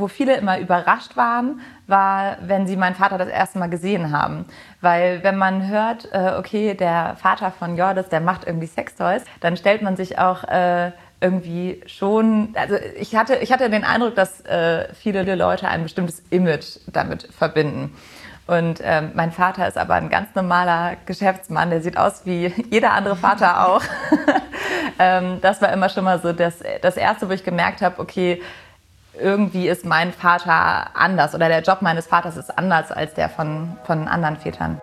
wo viele immer überrascht waren, war, wenn sie meinen Vater das erste Mal gesehen haben. Weil wenn man hört, okay, der Vater von Jordis, der macht irgendwie Sextoys, dann stellt man sich auch irgendwie schon, also ich hatte den Eindruck, dass viele Leute ein bestimmtes Image damit verbinden. Und mein Vater ist aber ein ganz normaler Geschäftsmann, der sieht aus wie jeder andere Vater auch. Das war immer schon mal so das Erste, wo ich gemerkt habe, okay, irgendwie ist mein Vater anders oder der Job meines Vaters ist anders als der von anderen Vätern.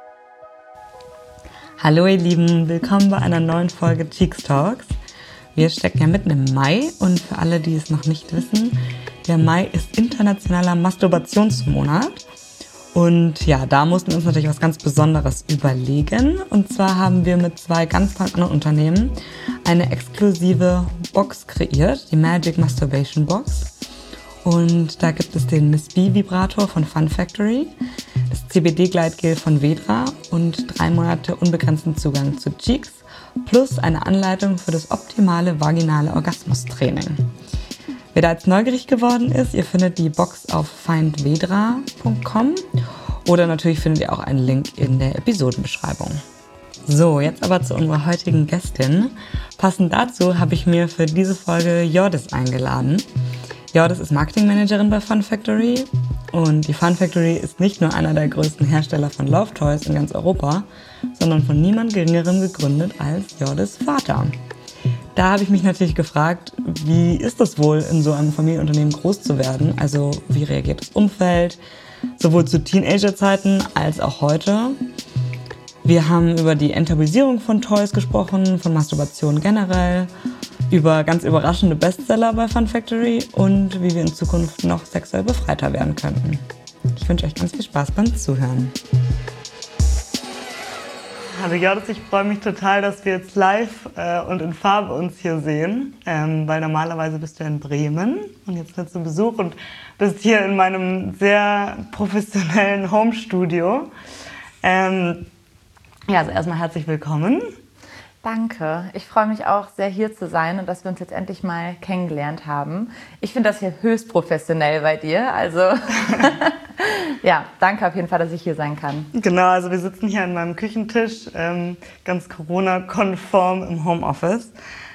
Hallo ihr Lieben, willkommen bei einer neuen Folge Cheeks Talks. Wir stecken ja mitten im Mai und für alle, die es noch nicht wissen, der Mai ist internationaler Masturbationsmonat. Und ja, da mussten wir uns natürlich was ganz Besonderes überlegen. Und zwar haben wir mit 2 ganz tollen anderen Unternehmen eine exklusive Box kreiert, die Magic Masturbation Box. Und da gibt es den Miss B Vibrator von Fun Factory, das CBD-Gleitgel von Vedra und 3 Monate unbegrenzten Zugang zu Cheeks plus eine Anleitung für das optimale vaginale Orgasmustraining. Wer da jetzt neugierig geworden ist, ihr findet die Box auf findvedra.com oder natürlich findet ihr auch einen Link in der Episodenbeschreibung. So, jetzt aber zu unserer heutigen Gästin. Passend dazu habe ich mir für diese Folge Jordis eingeladen. Jordis ist Marketingmanagerin bei Fun Factory und die Fun Factory ist nicht nur einer der größten Hersteller von Love Toys in ganz Europa, sondern von niemand Geringerem gegründet als Jordis Vater. Da habe ich mich natürlich gefragt, wie ist das wohl, in so einem Familienunternehmen groß zu werden? Also wie reagiert das Umfeld, sowohl zu Teenagerzeiten als auch heute? Wir haben über die Enttabuisierung von Toys gesprochen, von Masturbation generell, über ganz überraschende Bestseller bei Fun Factory und wie wir in Zukunft noch sexuell befreiter werden könnten. Ich wünsche euch ganz viel Spaß beim Zuhören. Hallo Jordis, ich freue mich total, dass wir jetzt live und in Farbe uns hier sehen, weil normalerweise bist du in Bremen und jetzt bist du zu Besuch und bist hier in meinem sehr professionellen Home-Studio. Also erstmal herzlich willkommen. Danke. Ich freue mich auch sehr, hier zu sein und dass wir uns jetzt endlich mal kennengelernt haben. Ich finde das hier höchst professionell bei dir. Also ja, danke auf jeden Fall, dass ich hier sein kann. Genau, also wir sitzen hier an meinem Küchentisch, ganz Corona-konform im Homeoffice.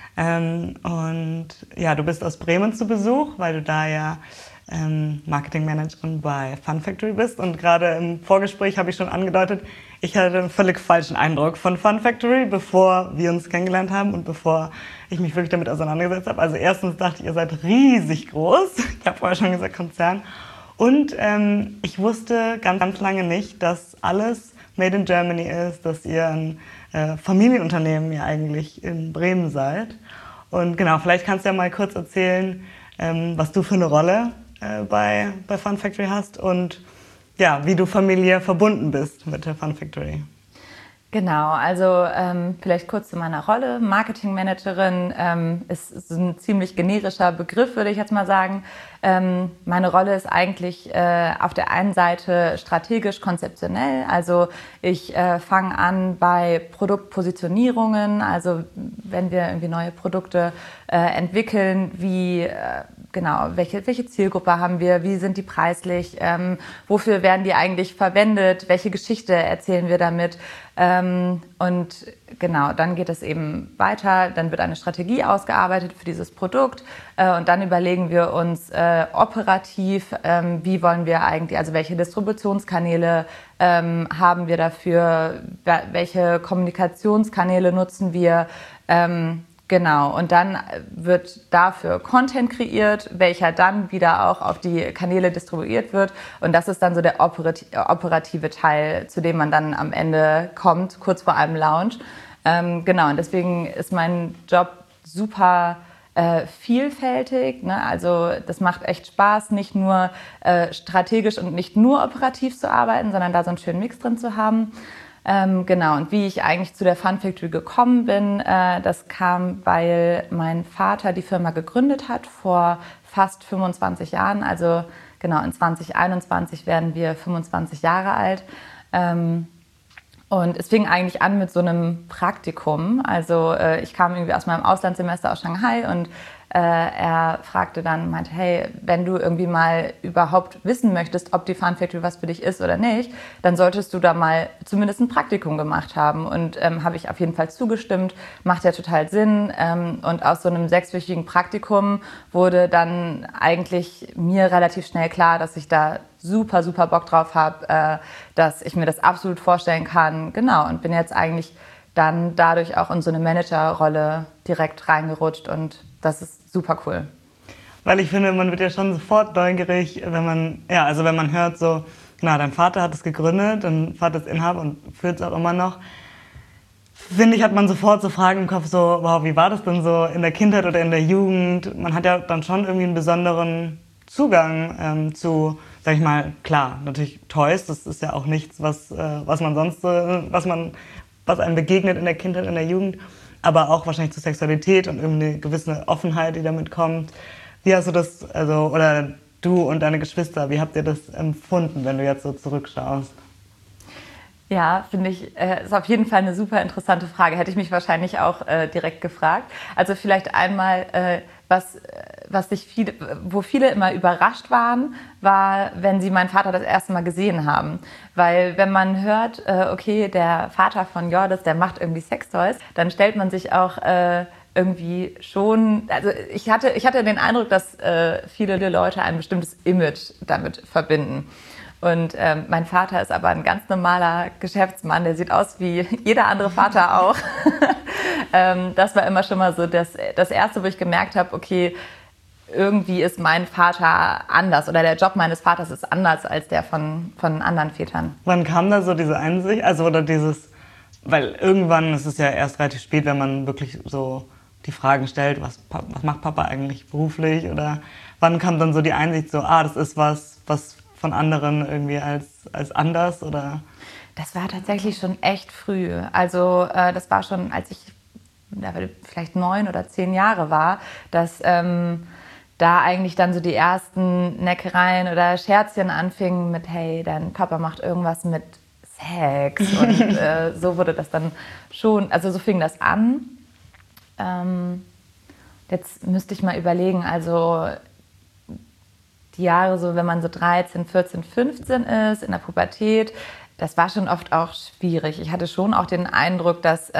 Und ja, du bist aus Bremen zu Besuch, weil du da ja Marketingmanagerin bei Fun Factory bist. Und gerade im Vorgespräch habe ich schon angedeutet, ich hatte einen völlig falschen Eindruck von Fun Factory, bevor wir uns kennengelernt haben und bevor ich mich wirklich damit auseinandergesetzt habe. Also erstens dachte ich, ihr seid riesig groß. Ich habe vorher schon gesagt Konzern. Und ich wusste ganz lange nicht, dass alles made in Germany ist, dass ihr ein Familienunternehmen ja eigentlich in Bremen seid. Und genau, vielleicht kannst du ja mal kurz erzählen, was du für eine Rolle bei Fun Factory hast und ja, wie du familiär verbunden bist mit der Fun Factory. Genau, also vielleicht kurz zu meiner Rolle. Marketingmanagerin ist ein ziemlich generischer Begriff, würde ich jetzt mal sagen. Meine Rolle ist eigentlich auf der einen Seite strategisch konzeptionell. Also ich fange an bei Produktpositionierungen, also wenn wir irgendwie neue Produkte entwickeln, welche Zielgruppe haben wir, wie sind die preislich, wofür werden die eigentlich verwendet, welche Geschichte erzählen wir damit. Und genau, dann geht es eben weiter, dann wird eine Strategie ausgearbeitet für dieses Produkt und dann überlegen wir uns operativ, wie wollen wir eigentlich, also welche Distributionskanäle haben wir dafür, welche Kommunikationskanäle nutzen wir, genau, und dann wird dafür Content kreiert, welcher dann wieder auch auf die Kanäle distribuiert wird. Und das ist dann so der operative Teil, zu dem man dann am Ende kommt, kurz vor einem Launch. Genau, und deswegen ist mein Job super vielfältig. Ne? Also das macht echt Spaß, nicht nur strategisch und nicht nur operativ zu arbeiten, sondern da so einen schönen Mix drin zu haben. Genau, und wie ich eigentlich zu der Fun Factory gekommen bin, das kam, weil mein Vater die Firma gegründet hat vor fast 25 Jahren. Also genau, in 2021 werden wir 25 Jahre alt. Und es fing eigentlich an mit so einem Praktikum. Also ich kam irgendwie aus meinem Auslandssemester aus Shanghai und Er fragte dann, meinte, hey, wenn du irgendwie mal überhaupt wissen möchtest, ob die Fun Factory was für dich ist oder nicht, dann solltest du da mal zumindest ein Praktikum gemacht haben. Und habe ich auf jeden Fall zugestimmt, macht ja total Sinn. Und aus so einem 6-wöchigen Praktikum wurde dann eigentlich mir relativ schnell klar, dass ich da super, super Bock drauf habe, dass ich mir das absolut vorstellen kann. Genau, und bin jetzt eigentlich dann dadurch auch in so eine Managerrolle direkt reingerutscht und das ist super cool. Weil ich finde, man wird ja schon sofort neugierig, wenn man hört so, na, dein Vater hat es gegründet, dein Vater ist Inhaber und führt es auch immer noch. Finde ich, hat man sofort so Fragen im Kopf, so, wow, wie war das denn so in der Kindheit oder in der Jugend? Man hat ja dann schon irgendwie einen besonderen Zugang zu, sag ich mal, klar, natürlich Toys, das ist ja auch nichts, was einem begegnet in der Kindheit, in der Jugend, aber auch wahrscheinlich zur Sexualität und irgendeine gewisse Offenheit, die damit kommt. Wie hast du das, oder du und deine Geschwister, wie habt ihr das empfunden, wenn du jetzt so zurückschaust? Ja, finde ich, ist auf jeden Fall eine super interessante Frage. Hätte ich mich wahrscheinlich auch direkt gefragt. Also vielleicht einmal, wo viele immer überrascht waren, war, wenn sie meinen Vater das erste Mal gesehen haben. Weil wenn man hört, okay, der Vater von Jordis, der macht irgendwie Sextoys, dann stellt man sich auch irgendwie schon, also ich hatte den Eindruck, dass viele Leute ein bestimmtes Image damit verbinden. Und mein Vater ist aber ein ganz normaler Geschäftsmann, der sieht aus wie jeder andere Vater auch. Das war immer schon mal so das Erste, wo ich gemerkt habe, okay, irgendwie ist mein Vater anders oder der Job meines Vaters ist anders als der von anderen Vätern. Wann kam da so diese Einsicht, weil irgendwann ist es ja erst relativ spät, wenn man wirklich so die Fragen stellt, was macht Papa eigentlich beruflich, oder wann kam dann so die Einsicht, so, das ist was von anderen irgendwie als anders, oder? Das war tatsächlich schon echt früh. Also das war schon, als ich vielleicht 9 oder 10 Jahre war, dass da eigentlich dann so die ersten Neckereien oder Scherzchen anfingen mit, hey, dein Papa macht irgendwas mit Sex. Und so wurde das dann schon, also so fing das an. Jetzt müsste ich mal überlegen, also die Jahre, so wenn man so 13, 14, 15 ist, in der Pubertät, das war schon oft auch schwierig. Ich hatte schon auch den Eindruck, dass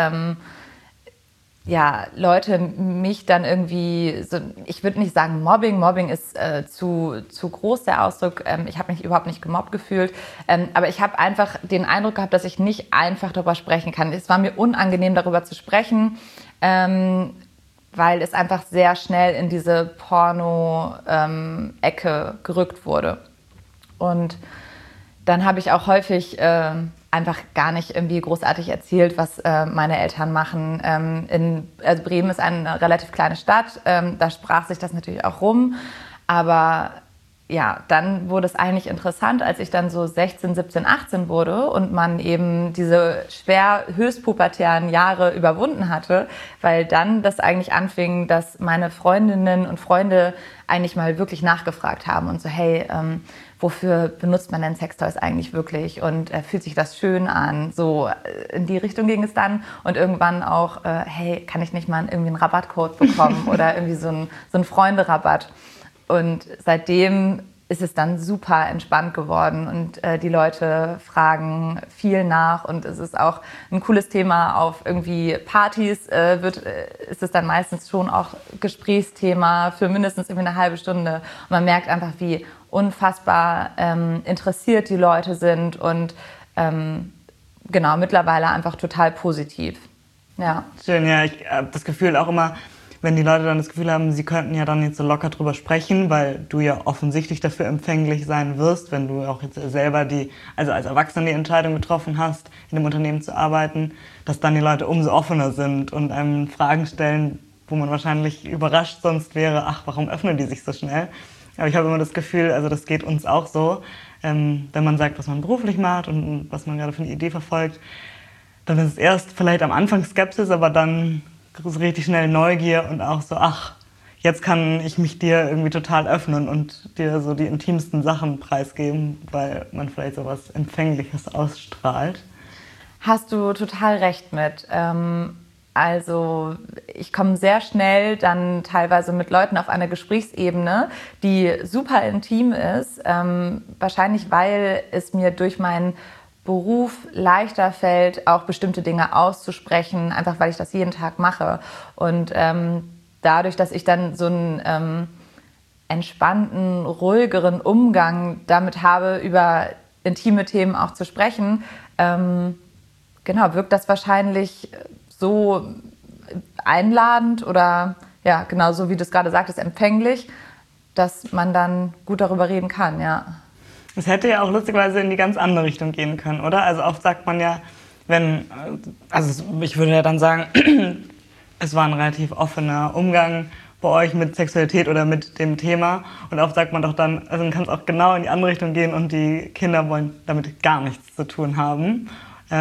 Leute mich dann irgendwie, so, ich würde nicht sagen Mobbing ist zu groß der Ausdruck, ich habe mich überhaupt nicht gemobbt gefühlt, aber ich habe einfach den Eindruck gehabt, dass ich nicht einfach darüber sprechen kann. Es war mir unangenehm, darüber zu sprechen, weil es einfach sehr schnell in diese Porno-Ecke gerückt wurde. Und dann habe ich auch häufig einfach gar nicht irgendwie großartig erzählt, was meine Eltern machen. Also Bremen ist eine relativ kleine Stadt, da sprach sich das natürlich auch rum, aber ja, dann wurde es eigentlich interessant, als ich dann so 16, 17, 18 wurde und man eben diese schwer höchstpubertären Jahre überwunden hatte, weil dann das eigentlich anfing, dass meine Freundinnen und Freunde eigentlich mal wirklich nachgefragt haben und so, hey, wofür benutzt man denn Sextoys eigentlich wirklich und fühlt sich das schön an? So in die Richtung ging es dann und irgendwann auch, hey, kann ich nicht mal irgendwie einen Rabattcode bekommen oder irgendwie so einen Freunde-Rabatt? Und seitdem ist es dann super entspannt geworden und die Leute fragen viel nach und es ist auch ein cooles Thema auf irgendwie Partys, ist es dann meistens schon auch Gesprächsthema für mindestens irgendwie eine halbe Stunde. Und man merkt einfach, wie unfassbar interessiert die Leute sind und genau, mittlerweile einfach total positiv. Ja. Schön, ja, ich habe das Gefühl auch immer, wenn die Leute dann das Gefühl haben, sie könnten ja dann jetzt so locker drüber sprechen, weil du ja offensichtlich dafür empfänglich sein wirst, wenn du auch jetzt selber als Erwachsener die Entscheidung getroffen hast, in dem Unternehmen zu arbeiten, dass dann die Leute umso offener sind und einem Fragen stellen, wo man wahrscheinlich überrascht sonst wäre, warum öffnen die sich so schnell? Aber ich habe immer das Gefühl, also das geht uns auch so, wenn man sagt, was man beruflich macht und was man gerade für eine Idee verfolgt, dann ist es erst vielleicht am Anfang Skepsis, aber dann richtig schnell Neugier und auch so, jetzt kann ich mich dir irgendwie total öffnen und dir so die intimsten Sachen preisgeben, weil man vielleicht so was Empfängliches ausstrahlt. Hast du total recht mit. Also ich komme sehr schnell dann teilweise mit Leuten auf eine Gesprächsebene, die super intim ist. Wahrscheinlich, weil es mir durch meinen Beruf leichter fällt, auch bestimmte Dinge auszusprechen, einfach weil ich das jeden Tag mache. Und dadurch, dass ich dann so einen entspannten, ruhigeren Umgang damit habe, über intime Themen auch zu sprechen, genau, wirkt das wahrscheinlich so einladend oder ja, genau so wie du es gerade sagtest, empfänglich, dass man dann gut darüber reden kann, ja. Es hätte ja auch lustigerweise in die ganz andere Richtung gehen können, oder? Also oft sagt man ja, ich würde ja dann sagen, es war ein relativ offener Umgang bei euch mit Sexualität oder mit dem Thema. Und oft sagt man doch dann, also dann kann es auch genau in die andere Richtung gehen und die Kinder wollen damit gar nichts zu tun haben.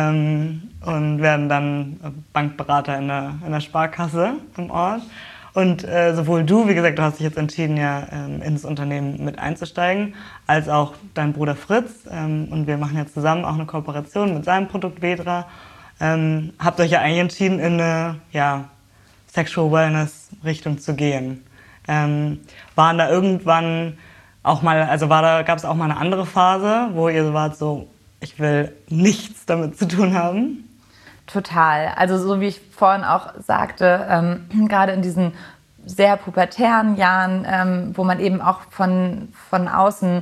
Und werden dann Bankberater in der Sparkasse im Ort. Und sowohl du, wie gesagt, du hast dich jetzt entschieden, ja ins Unternehmen mit einzusteigen, als auch dein Bruder Fritz. Und wir machen ja zusammen auch eine Kooperation mit seinem Produkt Vedra. Habt euch ja eigentlich entschieden, in eine Sexual Wellness Richtung zu gehen. Waren da irgendwann auch mal, gab es auch mal eine andere Phase, wo ihr so wart, so, ich will nichts damit zu tun haben? Total. Also so wie ich vorhin auch sagte, gerade in diesen sehr pubertären Jahren, wo man eben auch von außen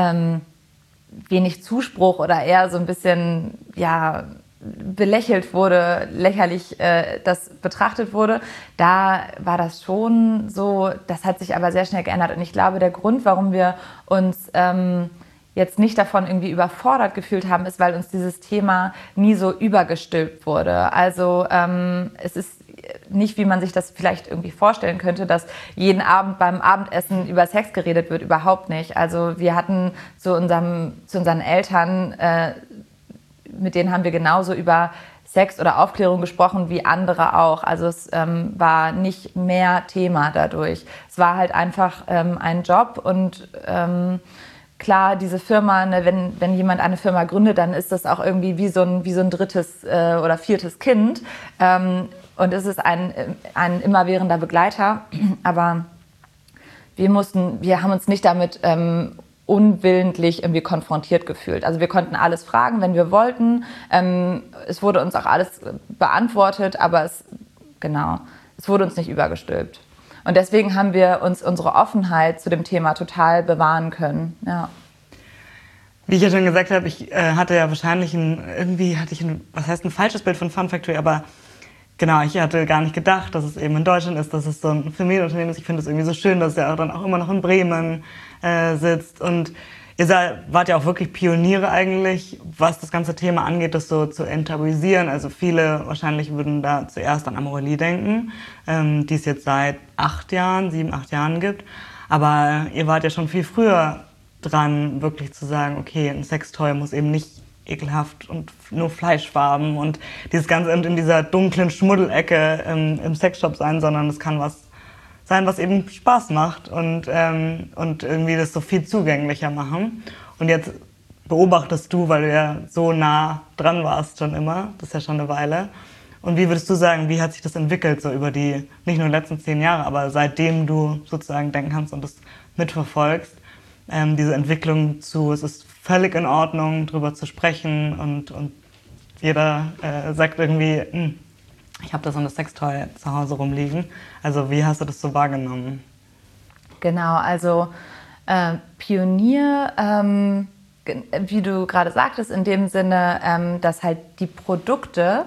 wenig Zuspruch oder eher so ein bisschen belächelt wurde, lächerlich das betrachtet wurde, da war das schon so, das hat sich aber sehr schnell geändert. Und ich glaube, der Grund, warum wir uns jetzt nicht davon irgendwie überfordert gefühlt haben, ist, weil uns dieses Thema nie so übergestülpt wurde. Also es ist nicht, wie man sich das vielleicht irgendwie vorstellen könnte, dass jeden Abend beim Abendessen über Sex geredet wird, überhaupt nicht. Also wir hatten zu unseren Eltern, mit denen haben wir genauso über Sex oder Aufklärung gesprochen wie andere auch. Also es war nicht mehr Thema dadurch. Es war halt einfach ein Job und klar, diese Firma, ne, wenn jemand eine Firma gründet, dann ist das auch irgendwie wie so ein drittes oder viertes Kind. Und es ist ein immerwährender Begleiter. Aber wir haben uns nicht damit unwillentlich irgendwie konfrontiert gefühlt. Also wir konnten alles fragen, wenn wir wollten. Es wurde uns auch alles beantwortet, aber es wurde uns nicht übergestülpt. Und deswegen haben wir uns unsere Offenheit zu dem Thema total bewahren können. Ja. Wie ich ja schon gesagt habe, ich hatte ja wahrscheinlich ein falsches Bild von Fun Factory, aber genau, ich hatte gar nicht gedacht, dass es eben in Deutschland ist, dass es so ein Familienunternehmen ist. Ich finde es irgendwie so schön, dass es ja dann auch immer noch in Bremen sitzt. Und ihr wart ja auch wirklich Pioniere eigentlich, was das ganze Thema angeht, das so zu enttabuisieren. Also viele wahrscheinlich würden da zuerst an Amorelie denken, die es jetzt seit 7, 8 Jahren gibt. Aber ihr wart ja schon viel früher dran, wirklich zu sagen, okay, ein Sextoy muss eben nicht ekelhaft und nur Fleischfarben und dieses Ganze in dieser dunklen Schmuddelecke im Sexshop sein, sondern es kann was sein, was eben Spaß macht und irgendwie das so viel zugänglicher machen. Und jetzt beobachtest du, weil du ja so nah dran warst schon immer, das ist ja schon eine Weile. Und wie würdest du sagen, wie hat sich das entwickelt, so über die, nicht nur letzten 10 Jahre, aber seitdem du sozusagen denken kannst und das mitverfolgst, diese Entwicklung zu, es ist völlig in Ordnung, drüber zu sprechen und jeder sagt irgendwie, ich habe da so eine Sextoy zu Hause rumliegen. Also wie hast du das so wahrgenommen? Genau, also Pionier, wie du gerade sagtest, in dem Sinne, dass halt die Produkte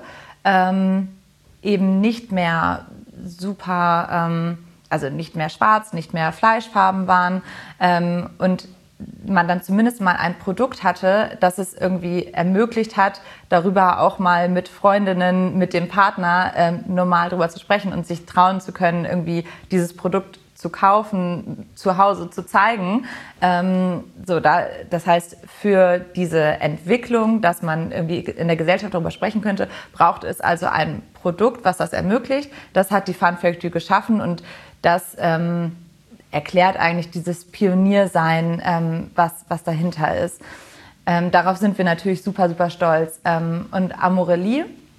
eben nicht mehr super, also nicht mehr schwarz, nicht mehr fleischfarben waren und man dann zumindest mal ein Produkt hatte, das es irgendwie ermöglicht hat, darüber auch mal mit Freundinnen, mit dem Partner normal drüber zu sprechen und sich trauen zu können, irgendwie dieses Produkt zu kaufen, zu Hause zu zeigen. Das heißt, für diese Entwicklung, dass man irgendwie in der Gesellschaft darüber sprechen könnte, braucht es also ein Produkt, was das ermöglicht. Das hat die Fun Factory geschaffen und das erklärt eigentlich dieses Pioniersein, was dahinter ist. Darauf sind wir natürlich super, super stolz. Und Amorelie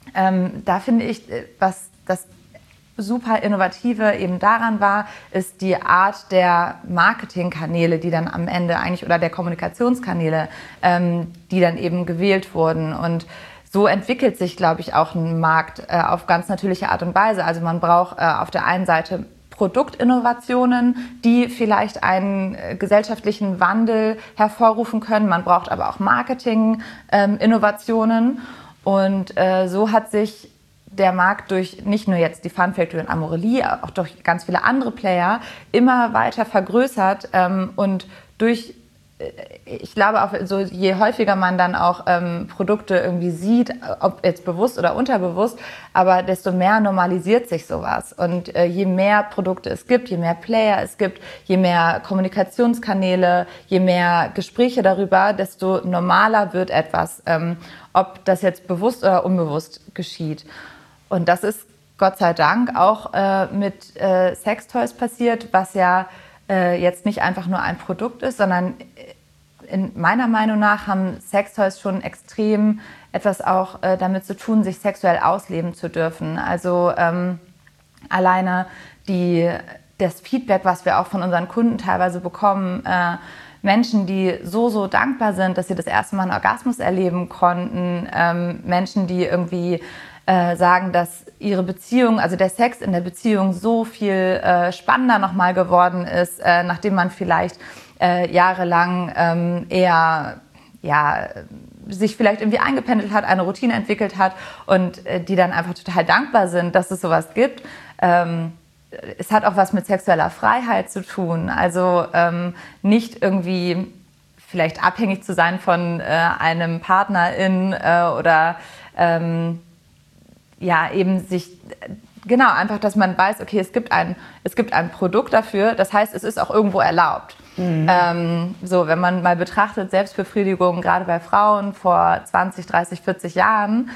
Da finde ich, was das super Innovative eben daran war, ist die Art der Marketingkanäle, die dann am Ende eigentlich, oder der Kommunikationskanäle, die dann eben gewählt wurden. Und so entwickelt sich, glaube ich, auch ein Markt auf ganz natürliche Art und Weise. Also man braucht auf der einen Seite Produktinnovationen, die vielleicht einen gesellschaftlichen Wandel hervorrufen können. Man braucht aber auch Marketing-Innovationen. Und so hat sich der Markt durch nicht nur jetzt die Fun Factory und Amorelie, auch durch ganz viele andere Player immer weiter vergrößert und durch, ich glaube auch so, je häufiger man dann auch Produkte irgendwie sieht, ob jetzt bewusst oder unterbewusst, aber desto mehr normalisiert sich sowas. Und je mehr Produkte es gibt, je mehr Player es gibt, je mehr Kommunikationskanäle, je mehr Gespräche darüber, desto normaler wird etwas, ob das jetzt bewusst oder unbewusst geschieht. Und das ist Gott sei Dank auch mit Sextoys passiert, was ja jetzt nicht einfach nur ein Produkt ist, sondern in meiner Meinung nach haben Sextoys schon extrem etwas auch damit zu tun, sich sexuell ausleben zu dürfen. Also alleine das Feedback, was wir auch von unseren Kunden teilweise bekommen, Menschen, die so dankbar sind, dass sie das erste Mal einen Orgasmus erleben konnten, Menschen, die irgendwie sagen, dass ihre Beziehung, also der Sex in der Beziehung so viel spannender nochmal geworden ist, nachdem man vielleicht jahrelang eher sich vielleicht irgendwie eingependelt hat, eine Routine entwickelt hat und die dann einfach total dankbar sind, dass es sowas gibt. Es hat auch was mit sexueller Freiheit zu tun, also nicht irgendwie vielleicht abhängig zu sein von einem Partnerin oder eben sich, genau, einfach, dass man weiß, okay, es gibt ein Produkt dafür, das heißt, es ist auch irgendwo erlaubt. Mhm. Wenn man mal betrachtet, Selbstbefriedigung, gerade bei Frauen vor 20, 30, 40 Jahren,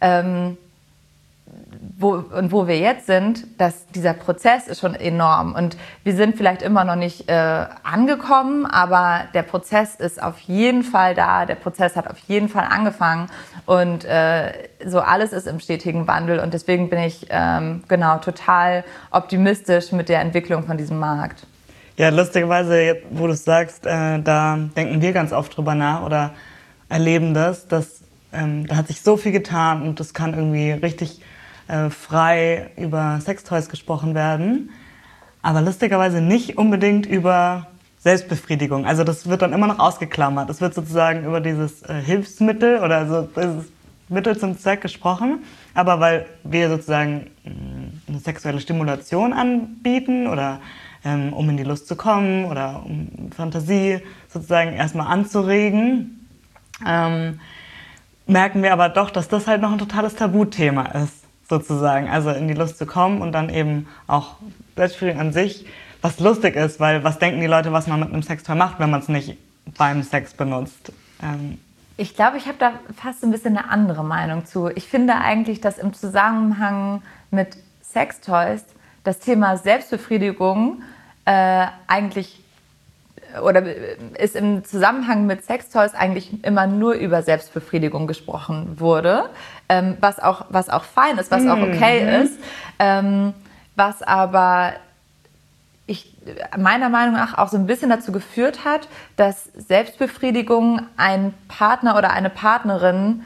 wo wir jetzt sind, dieser Prozess ist schon enorm. Und wir sind vielleicht immer noch nicht angekommen, aber der Prozess ist auf jeden Fall da. Der Prozess hat auf jeden Fall angefangen. Und so alles ist im stetigen Wandel. Und deswegen bin ich total optimistisch mit der Entwicklung von diesem Markt. Ja, lustigerweise, wo du es sagst, da denken wir ganz oft drüber nach oder erleben das, dass da hat sich so viel getan und das kann irgendwie richtig frei über Sextoys gesprochen werden, aber lustigerweise nicht unbedingt über Selbstbefriedigung. Also das wird dann immer noch ausgeklammert. Es wird sozusagen über dieses Hilfsmittel oder so dieses Mittel zum Zweck gesprochen, aber weil wir sozusagen eine sexuelle Stimulation anbieten oder um in die Lust zu kommen oder um Fantasie sozusagen erstmal anzuregen, merken wir aber doch, dass das halt noch ein totales Tabuthema ist, sozusagen. Also in die Lust zu kommen und dann eben auch Selbstbefriedigung an sich, was lustig ist, weil was denken die Leute, was man mit einem Sextoy macht, wenn man es nicht beim Sex benutzt? Ich glaube, ich habe da fast ein bisschen eine andere Meinung zu. Ich finde eigentlich, dass im Zusammenhang mit Sextoys das Thema Selbstbefriedigung ist im Zusammenhang mit Sextoys eigentlich immer nur über Selbstbefriedigung gesprochen wurde, was auch fein ist, was auch okay ist, was aber meiner Meinung nach auch so ein bisschen dazu geführt hat, dass Selbstbefriedigung ein Partner oder eine Partnerin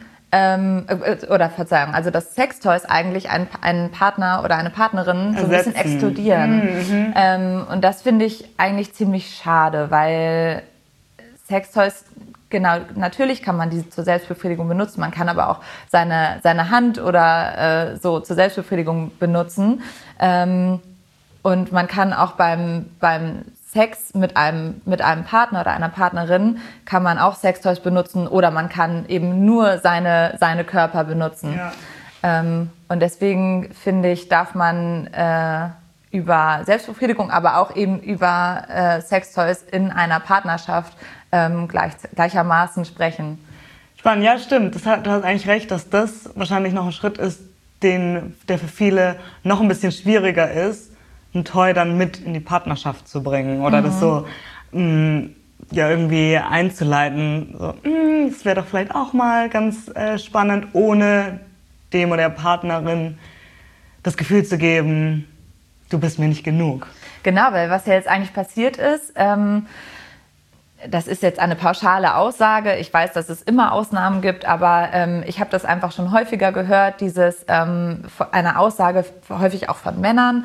also dass Sextoys eigentlich einen Partner oder eine Partnerin so ein bisschen exkludieren. Und das finde ich eigentlich ziemlich schade, weil Sextoys, genau, natürlich kann man diese zur Selbstbefriedigung benutzen, man kann aber auch seine Hand oder so zur Selbstbefriedigung benutzen. Und man kann auch beim Sex mit einem Partner oder einer Partnerin kann man auch Sextoys benutzen oder man kann eben nur seine Körper benutzen. Ja. Und deswegen finde ich, darf man über Selbstbefriedigung, aber auch eben über Sextoys in einer Partnerschaft gleichermaßen sprechen. Spannend, ja, stimmt. Du hast eigentlich recht, dass das wahrscheinlich noch ein Schritt ist, der für viele noch ein bisschen schwieriger ist, ein Toy dann mit in die Partnerschaft zu bringen oder das so irgendwie einzuleiten. So, das wäre doch vielleicht auch mal ganz spannend, ohne dem oder der Partnerin das Gefühl zu geben, du bist mir nicht genug. Genau, weil was ja jetzt eigentlich passiert ist, das ist jetzt eine pauschale Aussage. Ich weiß, dass es immer Ausnahmen gibt, aber ich habe das einfach schon häufiger gehört, eine Aussage häufig auch von Männern.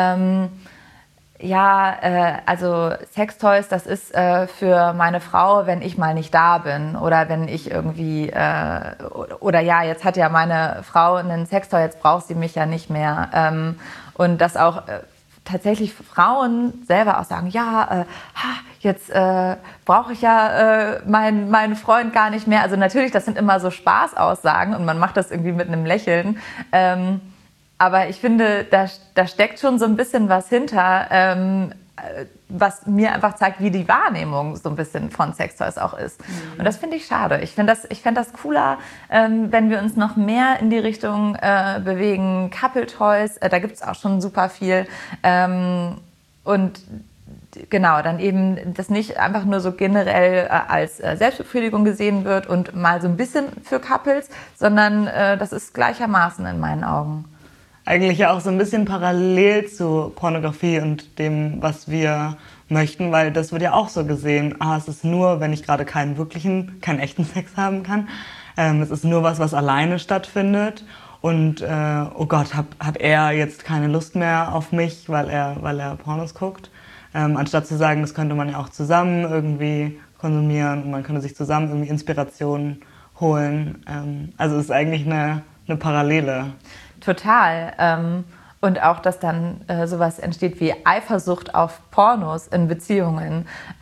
Also Sextoys, das ist für meine Frau, wenn ich mal nicht da bin oder wenn ich irgendwie, jetzt hat ja meine Frau einen Sextoy, jetzt braucht sie mich ja nicht mehr. Und dass auch tatsächlich Frauen selber auch sagen, jetzt brauche ich ja meinen Freund gar nicht mehr. Also natürlich, das sind immer so Spaßaussagen und man macht das irgendwie mit einem Lächeln. Aber ich finde, da steckt schon so ein bisschen was hinter, was mir einfach zeigt, wie die Wahrnehmung so ein bisschen von Sextoys auch ist. Und das finde ich schade. Ich fände das cooler, wenn wir uns noch mehr in die Richtung bewegen. Couple Toys, da gibt es auch schon super viel. Und genau, dann eben das nicht einfach nur so generell als Selbstbefriedigung gesehen wird und mal so ein bisschen für Couples, sondern das ist gleichermaßen in meinen Augen. Eigentlich ja auch so ein bisschen parallel zu Pornografie und dem, was wir möchten, weil das wird ja auch so gesehen, es ist nur, wenn ich gerade keinen echten Sex haben kann. Es ist nur was alleine stattfindet und oh Gott, hat er jetzt keine Lust mehr auf mich, weil er Pornos guckt. Anstatt zu sagen, das könnte man ja auch zusammen irgendwie konsumieren und man könnte sich zusammen irgendwie Inspirationen holen. Also es ist eigentlich eine Parallele. Total. Und auch, dass dann sowas entsteht wie Eifersucht auf Pornos in Beziehungen.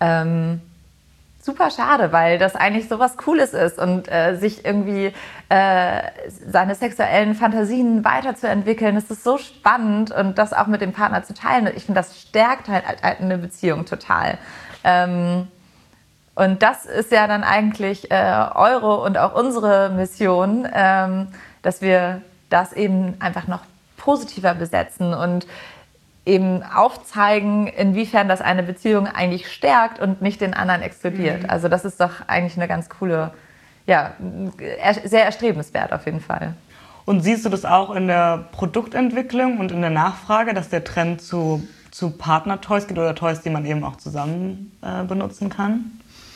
Super schade, weil das eigentlich sowas Cooles ist und sich irgendwie seine sexuellen Fantasien weiterzuentwickeln. Das ist so spannend und das auch mit dem Partner zu teilen. Ich finde, das stärkt halt eine Beziehung total. Und das ist ja dann eigentlich eure und auch unsere Mission, dass wir das eben einfach noch positiver besetzen und eben aufzeigen, inwiefern das eine Beziehung eigentlich stärkt und nicht den anderen exkludiert. Also das ist doch eigentlich eine ganz coole, sehr erstrebenswert auf jeden Fall. Und siehst du das auch in der Produktentwicklung und in der Nachfrage, dass der Trend zu Partner-Toys geht oder Toys, die man eben auch zusammen benutzen kann?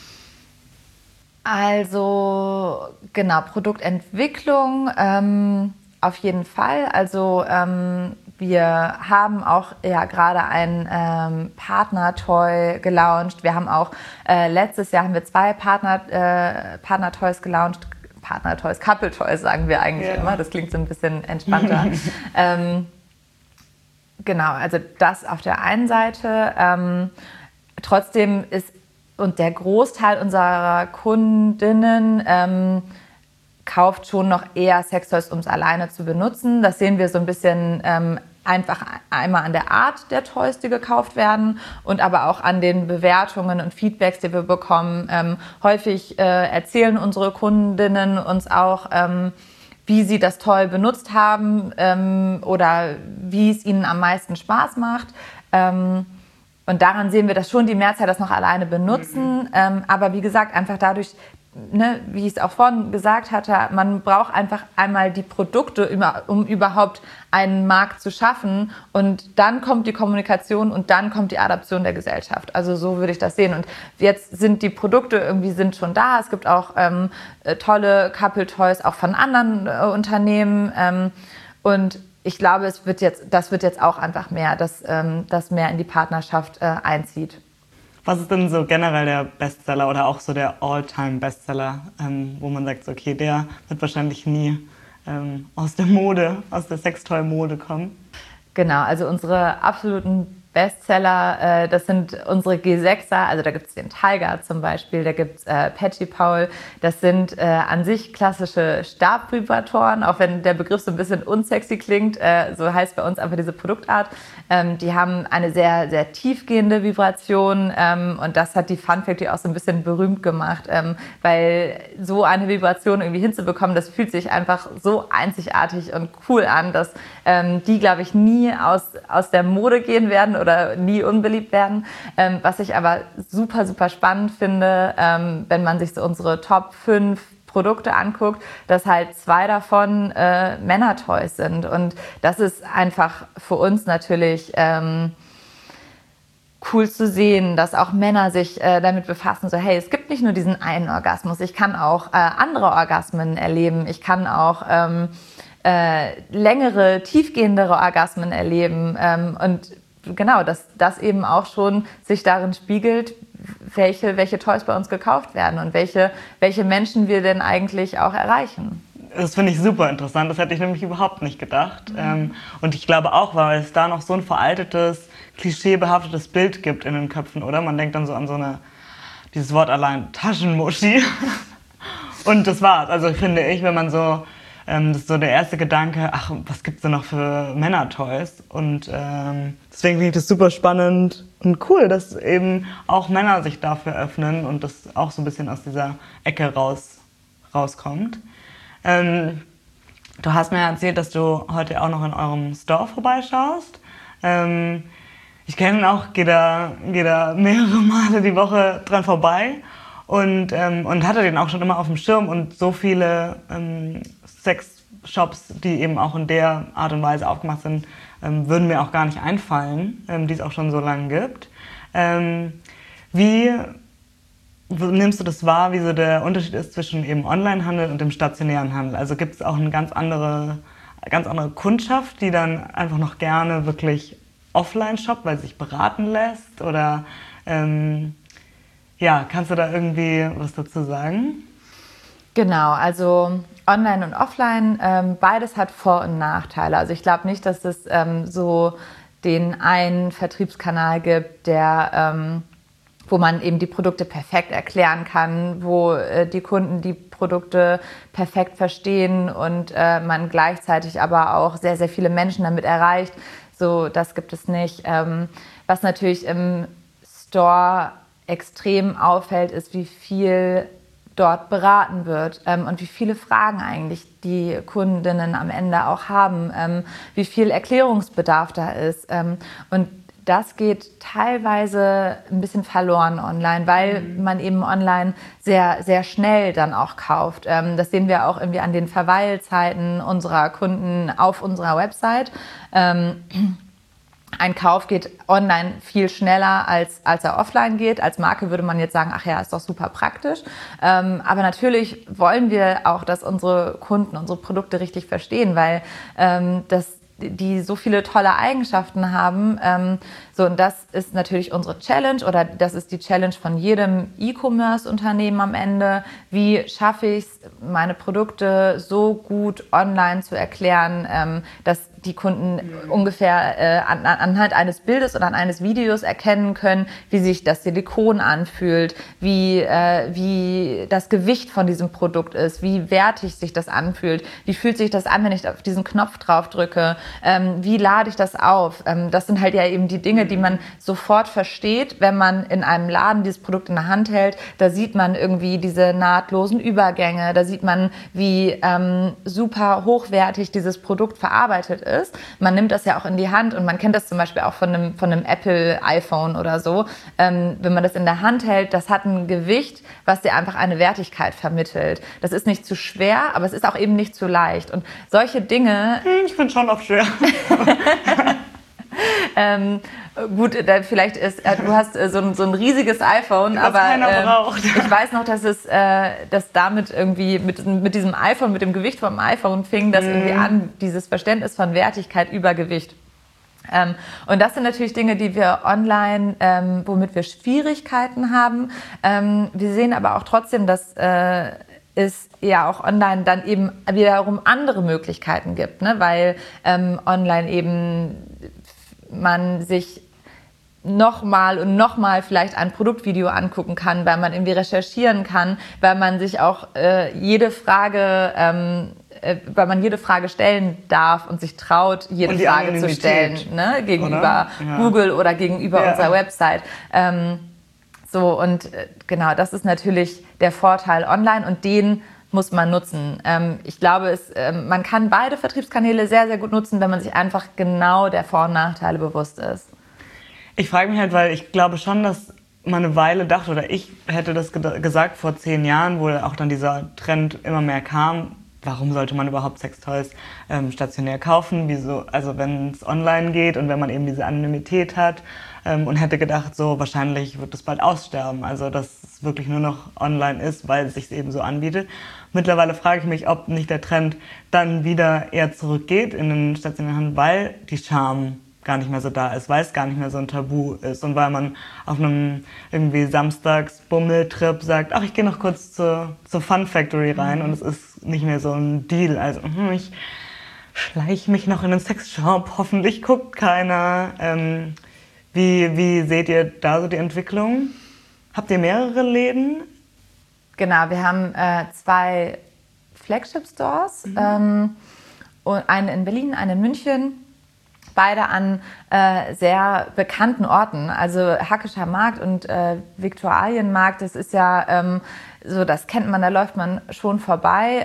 Also genau, Produktentwicklung auf jeden Fall. Also wir haben auch gerade ein Partner-Toy gelauncht. Wir haben auch letztes Jahr haben wir 2 Partner-Toys gelauncht. Partner-Toys, Couple-Toys sagen wir eigentlich immer. Das klingt so ein bisschen entspannter. Genau, also das auf der einen Seite. Trotzdem ist und der Großteil unserer Kundinnen kauft schon noch eher Sextoys, um es alleine zu benutzen. Das sehen wir so ein bisschen einfach einmal an der Art der Toys, die gekauft werden und aber auch an den Bewertungen und Feedbacks, die wir bekommen. Häufig erzählen unsere Kundinnen uns auch, wie sie das Toy benutzt haben oder wie es ihnen am meisten Spaß macht. Und daran sehen wir, dass schon die Mehrzahl das noch alleine benutzen. Aber wie gesagt, einfach dadurch, wie ich es auch vorhin gesagt hatte, man braucht einfach einmal die Produkte, um überhaupt einen Markt zu schaffen. Und dann kommt die Kommunikation und dann kommt die Adaption der Gesellschaft. Also so würde ich das sehen. Und jetzt sind die Produkte sind schon da. Es gibt auch tolle Couple-Toys auch von anderen Unternehmen. Und ich glaube, das wird jetzt auch einfach mehr, dass das mehr in die Partnerschaft einzieht. Was ist denn so generell der Bestseller oder auch so der All-Time-Bestseller, wo man sagt, okay, der wird wahrscheinlich nie aus der Sextoy-Mode kommen? Genau, also unsere absoluten Bestseller, das sind unsere G6er, also da gibt es den Tiger zum Beispiel, da gibt es Patchy Paul, das sind an sich klassische Stabvibratoren, auch wenn der Begriff so ein bisschen unsexy klingt, so heißt bei uns einfach diese Produktart. Die haben eine sehr, sehr tiefgehende Vibration und das hat die Fun Factory auch so ein bisschen berühmt gemacht, weil so eine Vibration irgendwie hinzubekommen, das fühlt sich einfach so einzigartig und cool an, dass die, glaube ich, nie aus der Mode gehen werden oder nie unbeliebt werden. Was ich aber super, super spannend finde, wenn man sich so unsere Top 5 Produkte anguckt, dass halt 2 davon Männer-Toys sind. Und das ist einfach für uns natürlich cool zu sehen, dass auch Männer sich damit befassen, so hey, es gibt nicht nur diesen einen Orgasmus, ich kann auch andere Orgasmen erleben, ich kann auch längere, tiefgehendere Orgasmen erleben und genau, dass das eben auch schon sich darin spiegelt, welche Toys bei uns gekauft werden und welche Menschen wir denn eigentlich auch erreichen. Das finde ich super interessant, das hätte ich nämlich überhaupt nicht gedacht. Und ich glaube auch, weil es da noch so ein veraltetes, klischeebehaftetes Bild gibt in den Köpfen, oder? Man denkt dann so an dieses Wort allein, Taschenmuschi. Und das war's. Also finde ich, wenn man so, das ist so der erste Gedanke, ach, was gibt's denn noch für Männer-Toys? Und deswegen finde ich das super spannend und cool, dass eben auch Männer sich dafür öffnen und das auch so ein bisschen aus dieser Ecke rauskommt. Du hast mir erzählt, dass du heute auch noch in eurem Store vorbeischaust. Ich kenne auch, gehe da mehrere Male die Woche dran vorbei und hatte den auch schon immer auf dem Schirm. Und so viele Sexshops, die eben auch in der Art und Weise aufgemacht sind, würden mir auch gar nicht einfallen, die es auch schon so lange gibt. Wie nimmst du das wahr, wie so der Unterschied ist zwischen eben Onlinehandel und dem stationären Handel? Also gibt es auch eine ganz andere Kundschaft, die dann einfach noch gerne wirklich offline shoppt, weil sie sich beraten lässt? Oder kannst du da irgendwie was dazu sagen? Genau, also Online und Offline, beides hat Vor- und Nachteile. Also ich glaube nicht, dass es so den einen Vertriebskanal gibt, wo man eben die Produkte perfekt erklären kann, wo die Kunden die Produkte perfekt verstehen und man gleichzeitig aber auch sehr, sehr viele Menschen damit erreicht. So, das gibt es nicht. Was natürlich im Store extrem auffällt, ist, wie viel dort beraten wird und wie viele Fragen eigentlich die Kundinnen am Ende auch haben, wie viel Erklärungsbedarf da ist. Und das geht teilweise ein bisschen verloren online, weil man eben online sehr, sehr schnell dann auch kauft. Das sehen wir auch irgendwie an den Verweilzeiten unserer Kunden auf unserer Website. Ein Kauf geht online viel schneller, als er offline geht. Als Marke würde man jetzt sagen, ach ja, ist doch super praktisch. Aber natürlich wollen wir auch, dass unsere Kunden unsere Produkte richtig verstehen, weil die so viele tolle Eigenschaften haben. Und das ist natürlich unsere Challenge oder das ist die Challenge von jedem E-Commerce-Unternehmen am Ende. Wie schaffe ich es, meine Produkte so gut online zu erklären, dass die Kunden ungefähr anhand eines Bildes oder eines Videos erkennen können, wie sich das Silikon anfühlt, wie das Gewicht von diesem Produkt ist, wie wertig sich das anfühlt, wie fühlt sich das an, wenn ich auf diesen Knopf drauf drücke, wie lade ich das auf. Das sind halt ja eben die Dinge, die man sofort versteht, wenn man in einem Laden dieses Produkt in der Hand hält. Da sieht man irgendwie diese nahtlosen Übergänge, da sieht man, wie super hochwertig dieses Produkt verarbeitet ist. Man nimmt das ja auch in die Hand und man kennt das zum Beispiel auch von einem Apple iPhone oder so. Wenn man das in der Hand hält, das hat ein Gewicht, was dir einfach eine Wertigkeit vermittelt. Das ist nicht zu schwer, aber es ist auch eben nicht zu leicht. Und solche Dinge... Ich finde schon oft schwer. Gut, vielleicht ist, du hast so ein riesiges iPhone, was aber keiner braucht. Ich weiß noch, dass damit irgendwie mit diesem iPhone, mit dem Gewicht vom iPhone fing das irgendwie an, dieses Verständnis von Wertigkeit über Gewicht. Und das sind natürlich Dinge, die wir online, womit wir Schwierigkeiten haben. Wir sehen aber auch trotzdem, dass es ja auch online dann eben wiederum andere Möglichkeiten gibt, ne? Weil online eben man sich nochmal und nochmal vielleicht ein Produktvideo angucken kann, weil man irgendwie recherchieren kann, weil man sich auch jede Frage stellen darf und sich traut, jede Frage zu stellen, ne? Gegenüber Google oder gegenüber unserer Website. Genau, das ist natürlich der Vorteil online und den muss man nutzen. Ich glaube, man kann beide Vertriebskanäle sehr, sehr gut nutzen, wenn man sich einfach genau der Vor- und Nachteile bewusst ist. Ich frage mich halt, weil ich glaube schon, dass mal eine Weile dachte, oder ich hätte das gesagt vor 10 Jahren, wo auch dann dieser Trend immer mehr kam, warum sollte man überhaupt Sextoys stationär kaufen? Wieso? Also wenn es online geht und wenn man eben diese Anonymität hat, und hätte gedacht, so wahrscheinlich wird es bald aussterben. Also dass es wirklich nur noch online ist, weil es sich eben so anbietet. Mittlerweile frage ich mich, ob nicht der Trend dann wieder eher zurückgeht in den stationären Handel, weil die Scham gar nicht mehr so da ist, weil es gar nicht mehr so ein Tabu ist und weil man auf einem irgendwie Samstags-Bummeltrip sagt, ach, ich gehe noch kurz zur Fun Factory rein und es ist nicht mehr so ein Deal. Also ich schleiche mich noch in den Sexshop, hoffentlich guckt keiner. Wie seht ihr da so die Entwicklung? Habt ihr mehrere Läden? Genau, wir haben 2 Flagship-Stores, und einen in Berlin, einen in München. Beide an sehr bekannten Orten, also Hackescher Markt und Viktualienmarkt, das ist ja so, das kennt man, da läuft man schon vorbei.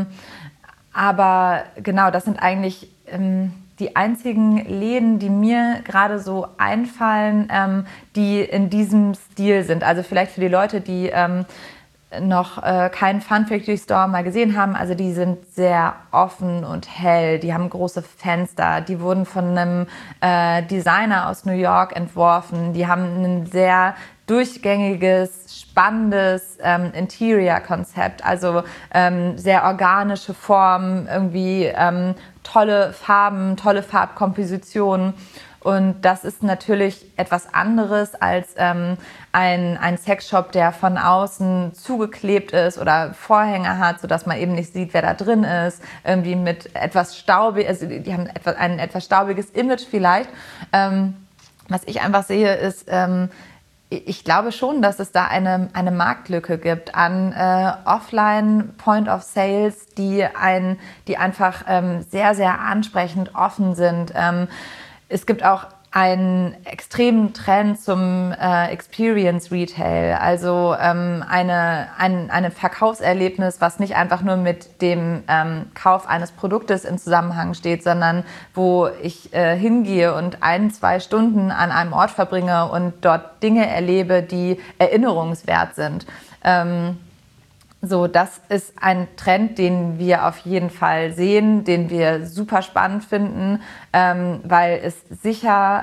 Aber genau, das sind eigentlich die einzigen Läden, die mir gerade so einfallen, die in diesem Stil sind. Also vielleicht für die Leute, die noch keinen Fun Factory Store mal gesehen haben. Also die sind sehr offen und hell, die haben große Fenster, die wurden von einem Designer aus New York entworfen, die haben ein sehr durchgängiges, spannendes Interior-Konzept, also sehr organische Formen, irgendwie tolle Farben, tolle Farbkompositionen. Und das ist natürlich etwas anderes als ein Sexshop, der von außen zugeklebt ist oder Vorhänge hat, sodass man eben nicht sieht, wer da drin ist. Irgendwie mit etwas staubig, also die haben ein etwas staubiges Image vielleicht. Was ich einfach sehe, ist, ich glaube schon, dass es da eine Marktlücke gibt an Offline Point of Sales, die einfach sehr, sehr ansprechend offen sind. Es gibt auch einen extremen Trend zum Experience Retail, also ein Verkaufserlebnis, was nicht einfach nur mit dem Kauf eines Produktes in Zusammenhang steht, sondern wo ich hingehe und 1-2 Stunden an einem Ort verbringe und dort Dinge erlebe, die erinnerungswert sind. So, das ist ein Trend, den wir auf jeden Fall sehen, den wir super spannend finden, weil es sicher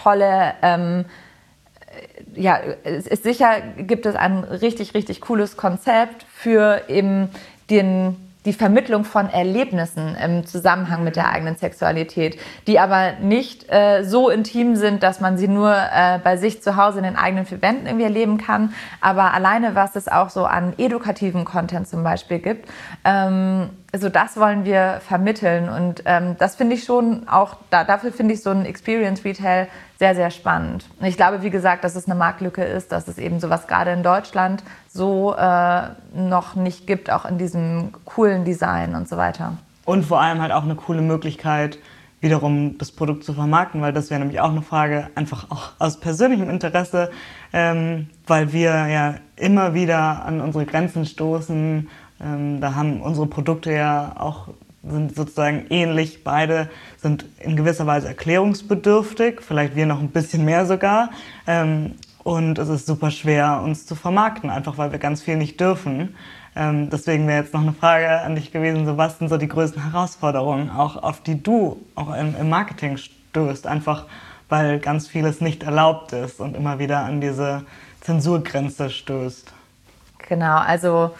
gibt es ein richtig, richtig cooles Konzept für eben die Vermittlung von Erlebnissen im Zusammenhang mit der eigenen Sexualität, die aber nicht so intim sind, dass man sie nur bei sich zu Hause in den eigenen 4 Wänden irgendwie erleben kann. Aber alleine, was es auch so an edukativen Content zum Beispiel gibt, also das wollen wir vermitteln. Und das finde ich schon auch, dafür finde ich so ein Experience Retail sehr, sehr spannend. Und ich glaube, wie gesagt, dass es eine Marktlücke ist, dass es eben sowas gerade in Deutschland so noch nicht gibt, auch in diesem coolen Design und so weiter. Und vor allem halt auch eine coole Möglichkeit, wiederum das Produkt zu vermarkten, weil das wäre nämlich auch eine Frage, einfach auch aus persönlichem Interesse, weil wir ja immer wieder an unsere Grenzen stoßen. Da haben unsere Produkte ja auch, sind sozusagen ähnlich, beide sind in gewisser Weise erklärungsbedürftig, vielleicht wir noch ein bisschen mehr sogar. Und es ist super schwer, uns zu vermarkten, einfach weil wir ganz viel nicht dürfen. Deswegen wäre jetzt noch eine Frage an dich gewesen, so was sind so die größten Herausforderungen, auch auf die du auch im Marketing stößt, einfach weil ganz vieles nicht erlaubt ist und immer wieder an diese Zensurgrenze stößt. Genau, also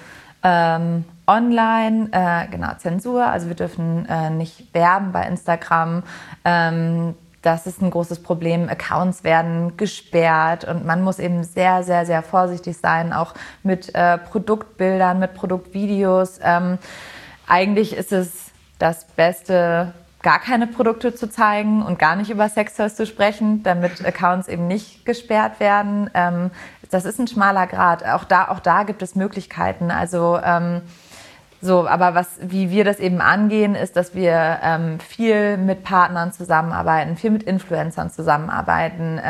online, genau, Zensur, also wir dürfen nicht werben bei Instagram. Das ist ein großes Problem. Accounts werden gesperrt und man muss eben sehr, sehr, sehr vorsichtig sein, auch mit Produktbildern, mit Produktvideos. Eigentlich ist es das Beste, gar keine Produkte zu zeigen und gar nicht über Sextoys zu sprechen, damit Accounts eben nicht gesperrt werden. Das ist ein schmaler Grat. Auch da gibt es Möglichkeiten. Also aber wie wir das eben angehen, ist, dass wir viel mit Partnern zusammenarbeiten, viel mit Influencern zusammenarbeiten,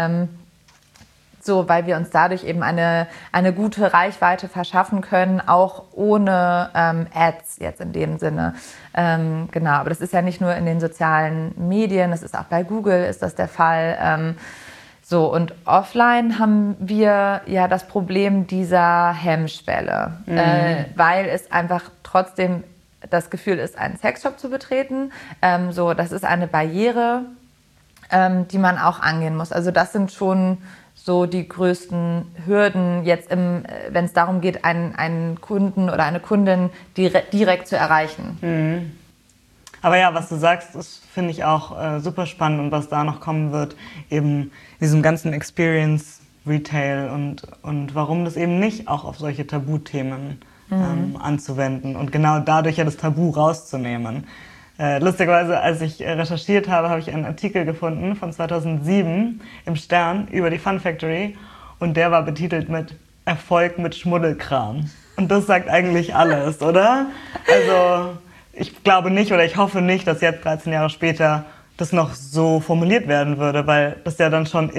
weil wir uns dadurch eben eine gute Reichweite verschaffen können, auch ohne Ads jetzt in dem Sinne. Genau, aber das ist ja nicht nur in den sozialen Medien, das ist auch bei Google ist das der Fall. So, und offline haben wir ja das Problem dieser Hemmschwelle, weil es einfach trotzdem das Gefühl ist, einen Sexshop zu betreten. So, das ist eine Barriere, die man auch angehen muss. Also das sind schon so die größten Hürden, jetzt wenn es darum geht, einen Kunden oder eine Kundin direkt zu erreichen. Aber ja, was du sagst, das finde ich auch super spannend und was da noch kommen wird, eben diesem ganzen Experience Retail und warum das eben nicht auch auf solche Tabuthemen anzuwenden und genau dadurch ja das Tabu rauszunehmen. Lustigerweise, als ich recherchiert habe, habe ich einen Artikel gefunden von 2007 im Stern über die Fun Factory und der war betitelt mit Erfolg mit Schmuddelkram. Und das sagt eigentlich alles, oder? Also ich glaube nicht oder ich hoffe nicht, dass jetzt 13 Jahre später das noch so formuliert werden würde, weil das ja dann schon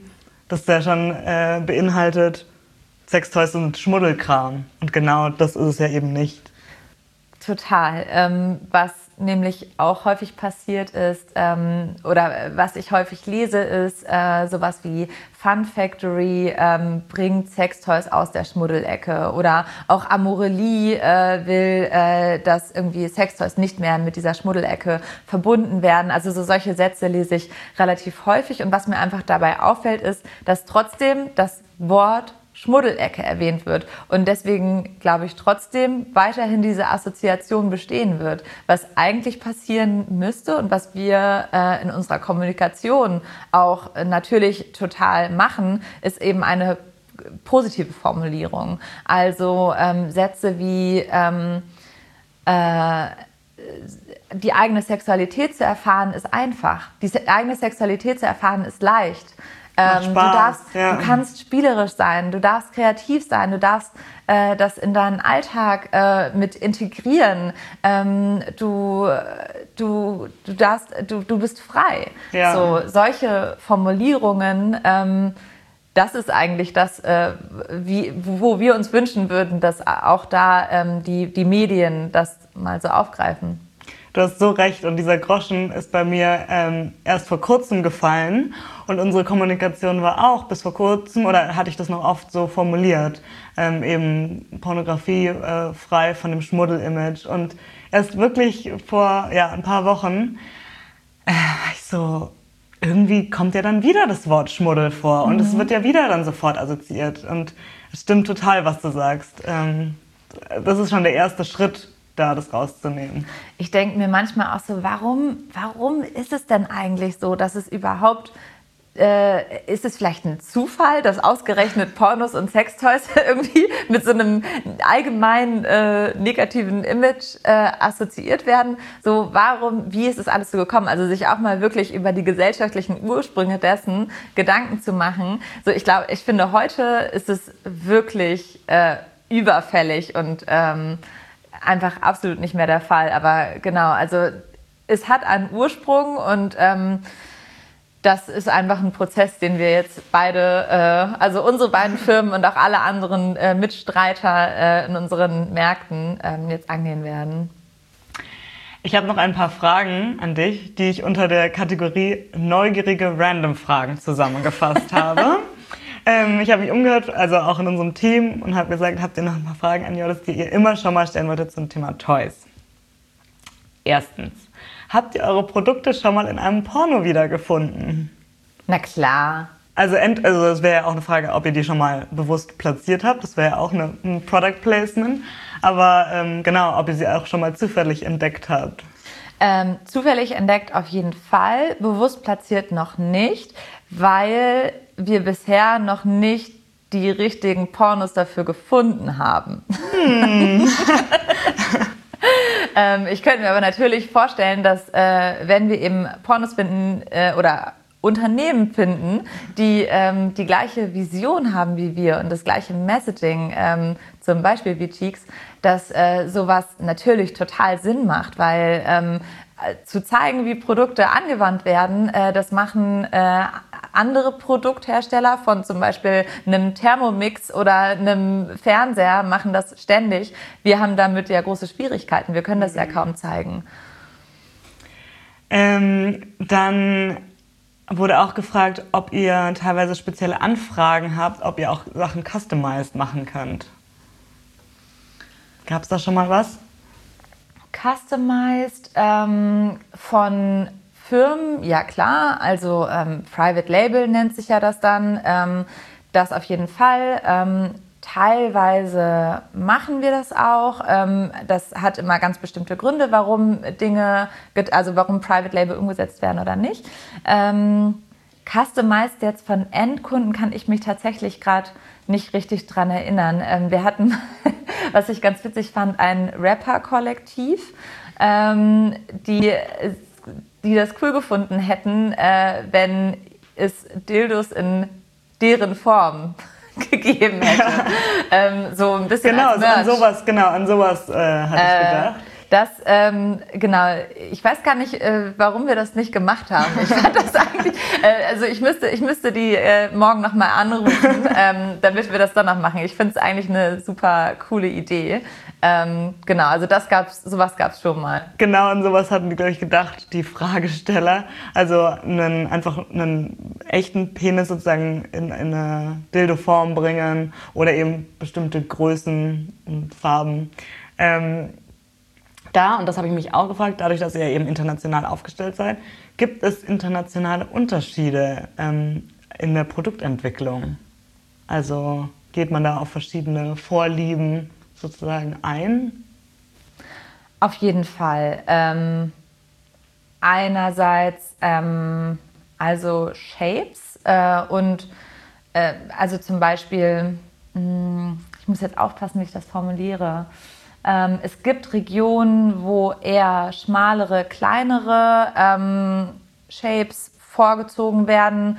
beinhaltet Sextoys und Schmuddelkram. Und genau das ist es ja eben nicht. Total. Was nämlich auch häufig passiert ist, oder was ich häufig lese, ist sowas wie Fun Factory bringt Sextoys aus der Schmuddelecke oder auch Amorelie will, dass irgendwie Sextoys nicht mehr mit dieser Schmuddelecke verbunden werden. Also solche Sätze lese ich relativ häufig und was mir einfach dabei auffällt, ist, dass trotzdem das Wort Schmuddelecke erwähnt wird und deswegen glaube ich trotzdem weiterhin diese Assoziation bestehen wird. Was eigentlich passieren müsste und was wir in unserer Kommunikation auch natürlich total machen, ist eben eine positive Formulierung. Also Sätze wie die eigene Sexualität zu erfahren ist einfach. Die eigene Sexualität zu erfahren ist leicht. Du kannst spielerisch sein, du darfst kreativ sein, du darfst das in deinen Alltag mit integrieren. Du bist frei. Ja. So, solche Formulierungen, das ist eigentlich das, wo wir uns wünschen würden, dass auch da die Medien das mal so aufgreifen. Du hast so recht und dieser Groschen ist bei mir erst vor kurzem gefallen und unsere Kommunikation war auch bis vor kurzem, oder hatte ich das noch oft so formuliert, eben Pornografie frei von dem Schmuddel-Image und erst wirklich vor ein paar Wochen war ich so, irgendwie kommt ja dann wieder das Wort Schmuddel vor und es wird ja wieder dann sofort assoziiert und es stimmt total, was du sagst. Das ist schon der erste Schritt, da das rauszunehmen. Ich denke mir manchmal auch so, warum ist es denn eigentlich so, dass es überhaupt, ist es vielleicht ein Zufall, dass ausgerechnet Pornos und Sextoys irgendwie mit so einem allgemeinen negativen Image assoziiert werden? So, wie ist es alles so gekommen? Also sich auch mal wirklich über die gesellschaftlichen Ursprünge dessen Gedanken zu machen. So, ich finde, heute ist es wirklich überfällig und einfach absolut nicht mehr der Fall. Aber genau, also es hat einen Ursprung und das ist einfach ein Prozess, den wir jetzt beide, also unsere beiden Firmen und auch alle anderen Mitstreiter in unseren Märkten jetzt angehen werden. Ich habe noch ein paar Fragen an dich, die ich unter der Kategorie neugierige Random-Fragen zusammengefasst habe. Ich habe mich umgehört, also auch in unserem Team, und habe gesagt, habt ihr noch ein paar Fragen an Jordis, die ihr immer schon mal stellen wolltet zum Thema Toys? Erstens, habt ihr eure Produkte schon mal in einem Porno wiedergefunden? Na klar. Also das wäre ja auch eine Frage, ob ihr die schon mal bewusst platziert habt. Das wäre ja auch ein Product Placement. Aber genau, ob ihr sie auch schon mal zufällig entdeckt habt. Zufällig entdeckt auf jeden Fall, bewusst platziert noch nicht, weil wir bisher noch nicht die richtigen Pornos dafür gefunden haben. Ich könnte mir aber natürlich vorstellen, dass wenn wir eben Pornos finden oder Unternehmen finden, die die gleiche Vision haben wie wir und das gleiche Messaging, zum Beispiel wie Cheeks, dass sowas natürlich total Sinn macht, weil zu zeigen, wie Produkte angewandt werden, das machen andere Produkthersteller von zum Beispiel einem Thermomix oder einem Fernseher, machen das ständig. Wir haben damit ja große Schwierigkeiten. Wir können das ja kaum zeigen. Dann wurde auch gefragt, ob ihr teilweise spezielle Anfragen habt, ob ihr auch Sachen customized machen könnt. Gab es da schon mal was? Customized von Firmen, ja klar, also Private Label nennt sich ja das dann, das auf jeden Fall. Teilweise machen wir das auch. Das hat immer ganz bestimmte Gründe, warum warum Private Label umgesetzt werden oder nicht. Customized jetzt von Endkunden kann ich mich tatsächlich gerade nicht richtig dran erinnern. Wir hatten, was ich ganz witzig fand, ein Rapper-Kollektiv, die das cool gefunden hätten, wenn es Dildos in deren Form gegeben hätte. So ein bisschen genau, als Merch. An sowas hatte ich gedacht. Das, genau, ich weiß gar nicht, warum wir das nicht gemacht haben. Ich fand das eigentlich, also ich müsste die morgen nochmal anrufen, damit wir das dann noch machen. Ich finde es eigentlich eine super coole Idee. Genau, also sowas gab's schon mal. Genau, an sowas hatten die, glaube ich, gedacht, die Fragesteller. Also einfach einen echten Penis sozusagen in eine Dildo-Form bringen oder eben bestimmte Größen und Farben. Und das habe ich mich auch gefragt, dadurch, dass ihr eben international aufgestellt seid, gibt es internationale Unterschiede in der Produktentwicklung? Also geht man da auf verschiedene Vorlieben sozusagen ein? Auf jeden Fall. Einerseits also Shapes und also zum Beispiel, ich muss jetzt aufpassen, wie ich das formuliere. Es gibt Regionen, wo eher schmalere, kleinere Shapes vorgezogen werden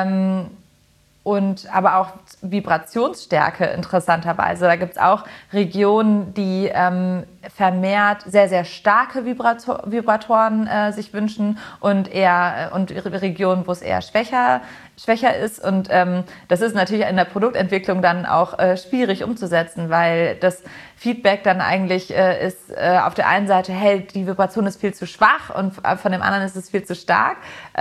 und aber auch Vibrationsstärke interessanterweise. Da gibt es auch Regionen, die vermehrt sehr, sehr starke Vibratoren sich wünschen und Regionen, wo es eher schwächer ist. Und das ist natürlich in der Produktentwicklung dann auch schwierig umzusetzen, weil das Feedback dann eigentlich ist auf der einen Seite, hey, die Vibration ist viel zu schwach und von dem anderen ist es viel zu stark.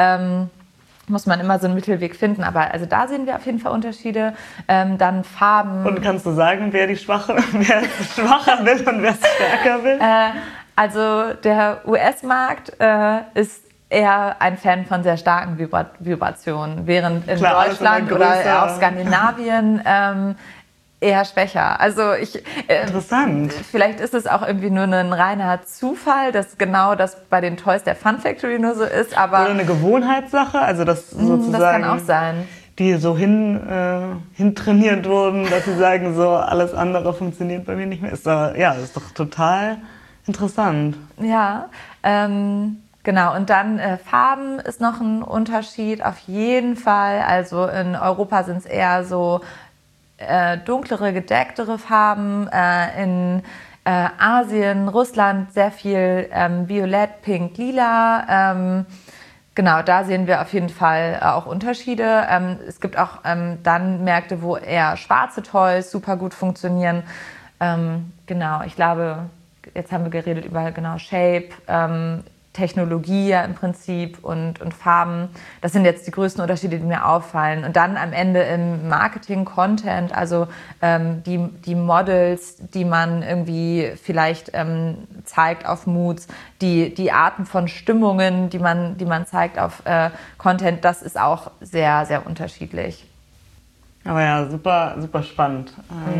Muss man immer so einen Mittelweg finden, aber also da sehen wir auf jeden Fall Unterschiede. Dann Farben. Und kannst du sagen, wer schwacher will und wer es stärker will? Also der US-Markt ist eher ein Fan von sehr starken Vibrationen, während in Deutschland oder auch Skandinavien eher schwächer. Also interessant. Vielleicht ist es auch irgendwie nur ein reiner Zufall, dass genau das bei den Toys der Fun Factory nur so ist, aber oder eine Gewohnheitssache, also das sozusagen. Das kann auch sein. Die so hintrainiert wurden, dass sie sagen, so alles andere funktioniert bei mir nicht mehr. Ist doch total interessant. Ja, genau. Und dann Farben ist noch ein Unterschied auf jeden Fall. Also in Europa sind es eher so dunklere, gedecktere Farben, in Asien, Russland sehr viel Violett, Pink, Lila. Genau, da sehen wir auf jeden Fall auch Unterschiede. Es gibt auch dann Märkte, wo eher schwarze Toys super gut funktionieren. Genau, ich glaube, jetzt haben wir geredet über Shape, Technologie ja im Prinzip und Farben. Das sind jetzt die größten Unterschiede, die mir auffallen. Und dann am Ende im Marketing, Content, also die Models, die man irgendwie vielleicht zeigt auf Moods, die Arten von Stimmungen, die man zeigt auf Content, das ist auch sehr, sehr unterschiedlich. Aber ja, super, super spannend.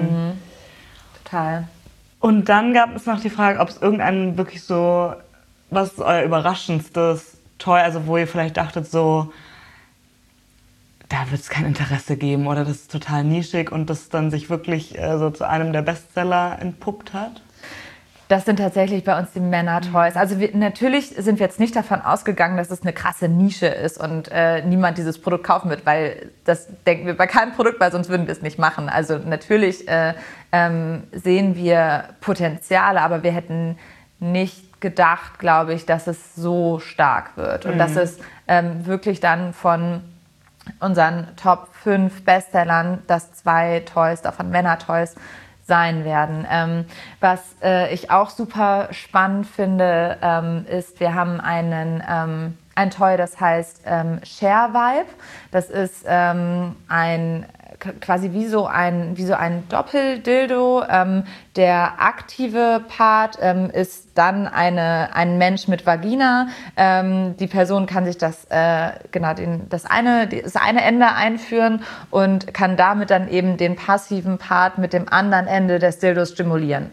Total. Und dann gab es noch die Frage, ob es irgendeinen wirklich so, was ist euer überraschendstes Toy, also wo ihr vielleicht dachtet so, da wird es kein Interesse geben oder das ist total nischig und das dann sich wirklich so zu einem der Bestseller entpuppt hat? Das sind tatsächlich bei uns die Männer-Toys. Also natürlich sind wir jetzt nicht davon ausgegangen, dass es eine krasse Nische ist und niemand dieses Produkt kaufen wird, weil das denken wir bei keinem Produkt, weil sonst würden wir es nicht machen. Also natürlich sehen wir Potenziale, aber wir hätten nicht gedacht, glaube ich, dass es so stark wird und dass es wirklich dann von unseren Top 5 Bestsellern, dass 2 Toys, davon Männer-Toys, sein werden. Was ich auch super spannend finde, ist, wir haben einen ein Toy, das heißt Share Vibe. Das ist quasi wie so ein Doppeldildo. Der aktive Part ist dann ein Mensch mit Vagina. Die Person kann sich das eine Ende einführen und kann damit dann eben den passiven Part mit dem anderen Ende des Dildos stimulieren.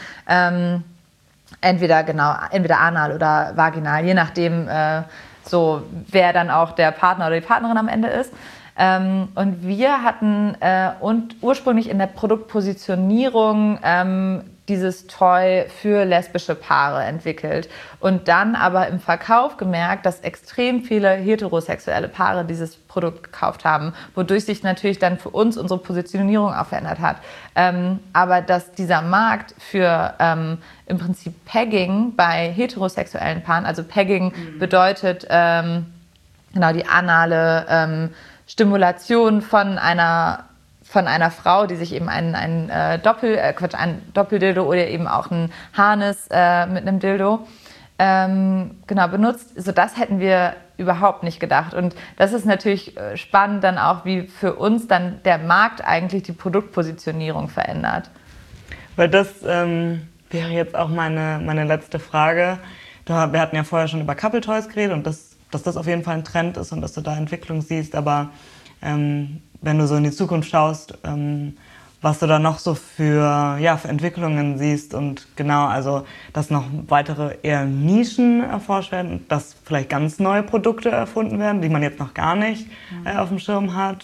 Entweder anal oder vaginal, je nachdem, wer dann auch der Partner oder die Partnerin am Ende ist. Und wir hatten ursprünglich in der Produktpositionierung dieses Toy für lesbische Paare entwickelt und dann aber im Verkauf gemerkt, dass extrem viele heterosexuelle Paare dieses Produkt gekauft haben, wodurch sich natürlich dann für uns unsere Positionierung auch verändert hat. Aber dass dieser Markt für im Prinzip Pegging bei heterosexuellen Paaren, also Pegging bedeutet die anale Stimulation von einer Frau, die sich eben ein Doppeldildo oder eben auch ein Harness mit einem Dildo benutzt. So, das hätten wir überhaupt nicht gedacht. Und das ist natürlich spannend dann auch, wie für uns dann der Markt eigentlich die Produktpositionierung verändert. Weil das wäre jetzt auch meine letzte Frage. Wir hatten ja vorher schon über Couple Toys geredet und dass das auf jeden Fall ein Trend ist und dass du da Entwicklung siehst, aber wenn du so in die Zukunft schaust, was du da noch so für Entwicklungen siehst und genau, also dass noch weitere eher Nischen erforscht werden, dass vielleicht ganz neue Produkte erfunden werden, die man jetzt noch gar nicht auf dem Schirm hat.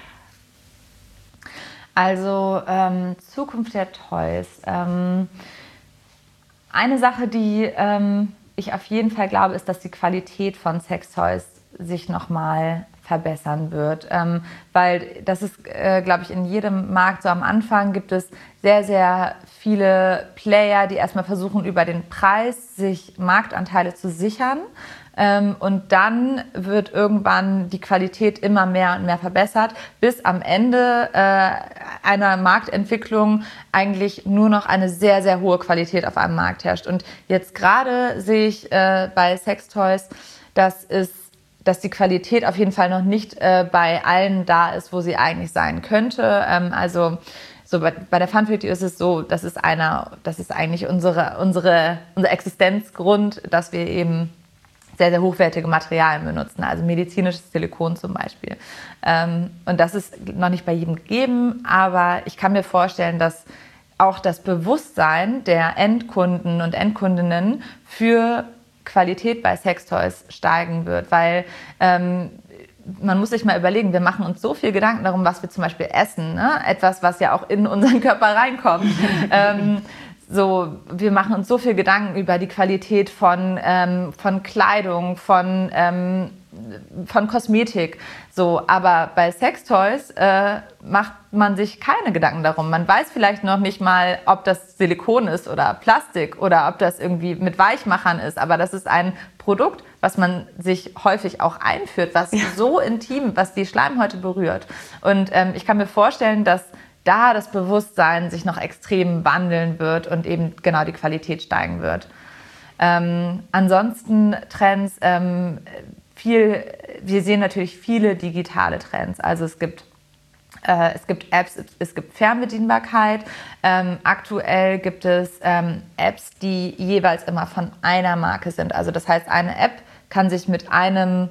Also Zukunft der Toys. Eine Sache, die ich auf jeden Fall glaube, ist, dass die Qualität von Sextoys sich nochmal verbessern wird, weil das ist, glaube ich, in jedem Markt so am Anfang gibt es sehr, sehr viele Player, die erstmal versuchen, über den Preis sich Marktanteile zu sichern. Und dann wird irgendwann die Qualität immer mehr und mehr verbessert, bis am Ende einer Marktentwicklung eigentlich nur noch eine sehr, sehr hohe Qualität auf einem Markt herrscht. Und jetzt gerade sehe ich bei Sextoys, dass die Qualität auf jeden Fall noch nicht bei allen da ist, wo sie eigentlich sein könnte. Also so bei der Funfactory ist es so, das ist eigentlich unser Existenzgrund, dass wir eben sehr, sehr hochwertige Materialien benutzen, also medizinisches Silikon zum Beispiel. Und das ist noch nicht bei jedem gegeben, aber ich kann mir vorstellen, dass auch das Bewusstsein der Endkunden und Endkundinnen für Qualität bei Sextoys steigen wird, weil man muss sich mal überlegen, wir machen uns so viel Gedanken darum, was wir zum Beispiel essen, ne? Etwas, was ja auch in unseren Körper reinkommt. Wir machen uns so viel Gedanken über die Qualität von Kleidung, von Kosmetik. Aber bei Sextoys macht man sich keine Gedanken darum. Man weiß vielleicht noch nicht mal, ob das Silikon ist oder Plastik oder ob das irgendwie mit Weichmachern ist. Aber das ist ein Produkt, was man sich häufig auch einführt, was so intim, was die Schleimhäute berührt. Und ich kann mir vorstellen, dass da das Bewusstsein sich noch extrem wandeln wird und eben genau die Qualität steigen wird. Ansonsten Trends, wir sehen natürlich viele digitale Trends. Also es gibt Apps, es gibt Fernbedienbarkeit. Aktuell gibt es Apps, die jeweils immer von einer Marke sind. Also das heißt, eine App kann sich mit einer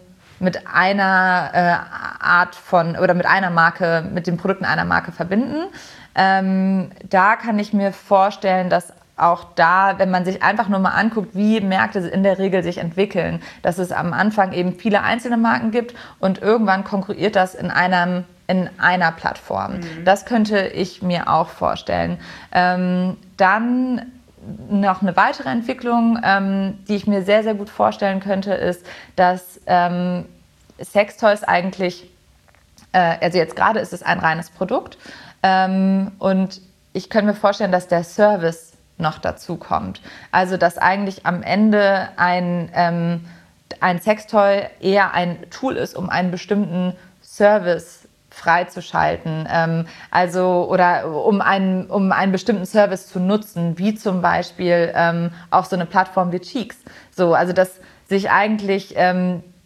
Art von oder mit einer Marke, mit den Produkten einer Marke verbinden. Da kann ich mir vorstellen, dass auch da, wenn man sich einfach nur mal anguckt, wie Märkte in der Regel sich entwickeln, dass es am Anfang eben viele einzelne Marken gibt und irgendwann konkurriert das in einer Plattform. Das könnte ich mir auch vorstellen. Dann noch eine weitere Entwicklung, die ich mir sehr, sehr gut vorstellen könnte, ist, dass Sextoys eigentlich, also jetzt gerade ist es ein reines Produkt und ich könnte mir vorstellen, dass der Service noch dazu kommt. Also dass eigentlich am Ende ein Sextoy eher ein Tool ist, um einen bestimmten Service freizuschalten, oder um einen bestimmten Service zu nutzen, wie zum Beispiel auch so eine Plattform wie Cheeks. Also dass sich eigentlich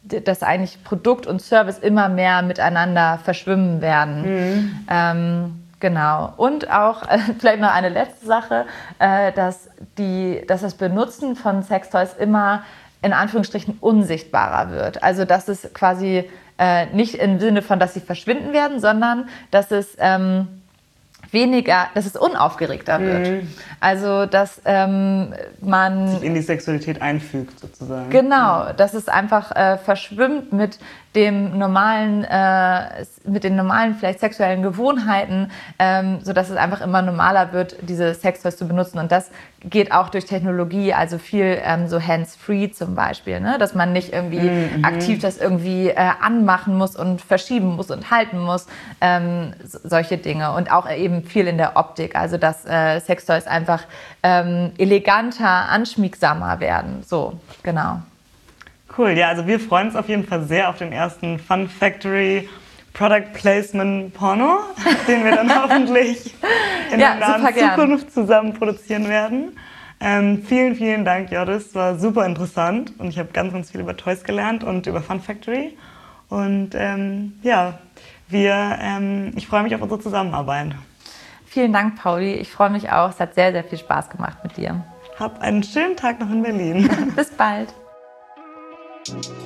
dass eigentlich Produkt und Service immer mehr miteinander verschwimmen werden. Genau. Und auch vielleicht noch eine letzte Sache, dass das Benutzen von Sextoys immer in Anführungsstrichen unsichtbarer wird. Also dass es quasi nicht im Sinne von, dass sie verschwinden werden, sondern dass es dass es unaufgeregter wird. Also, dass man sich in die Sexualität einfügt, sozusagen. Genau, dass es einfach verschwimmt mit den normalen vielleicht sexuellen Gewohnheiten, sodass es einfach immer normaler wird, diese Sextoys zu benutzen. Und das geht auch durch Technologie, also viel so hands-free zum Beispiel, ne? Dass man nicht irgendwie aktiv das irgendwie anmachen muss und verschieben muss und halten muss, solche Dinge. Und auch eben viel in der Optik, also dass Sextoys einfach eleganter, anschmiegsamer werden. So, genau. Cool, ja, also wir freuen uns auf jeden Fall sehr auf den ersten Fun Factory Product Placement Porno, den wir dann hoffentlich in der nahen Zukunft zusammen produzieren werden. Vielen, vielen Dank, Jordis. War super interessant und ich habe ganz, ganz viel über Toys gelernt und über Fun Factory. Und ich freue mich auf unsere Zusammenarbeit. Vielen Dank, Pauli. Ich freue mich auch. Es hat sehr, sehr viel Spaß gemacht mit dir. Hab einen schönen Tag noch in Berlin. Bis bald.